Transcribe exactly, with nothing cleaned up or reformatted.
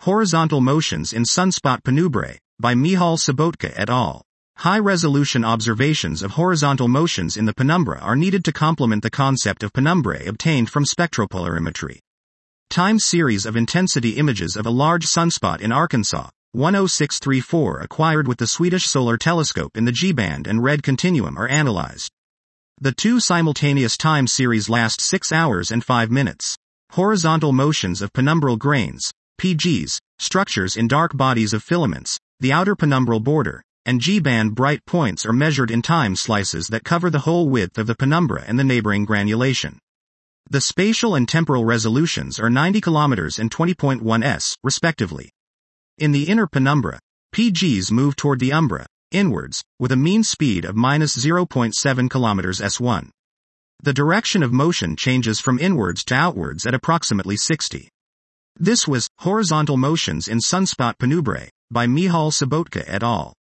Horizontal Motions in Sunspot Penumbra, by Michal Sobotka et al. High-resolution observations of horizontal motions in the penumbra are needed to complement the concept of penumbra obtained from spectropolarimetry. Time series of intensity images of a large sunspot in Arkansas, one oh six three four, acquired with the Swedish Solar Telescope in the G-band and red continuum, are analyzed. The two simultaneous time series last six hours and five minutes. Horizontal motions of penumbral grains, P Gs, structures in dark bodies of filaments, the outer penumbral border, and G-band bright points are measured in time slices that cover the whole width of the penumbra and the neighboring granulation. The spatial and temporal resolutions are ninety kilometers and twenty point one s, respectively. In the inner penumbra, P Gs move toward the umbra, inwards, with a mean speed of minus zero point seven kilometers per second. The direction of motion changes from inwards to outwards at approximately sixty. This was Horizontal Motions in Sunspot Penumbra, by Michal Sobotka et al.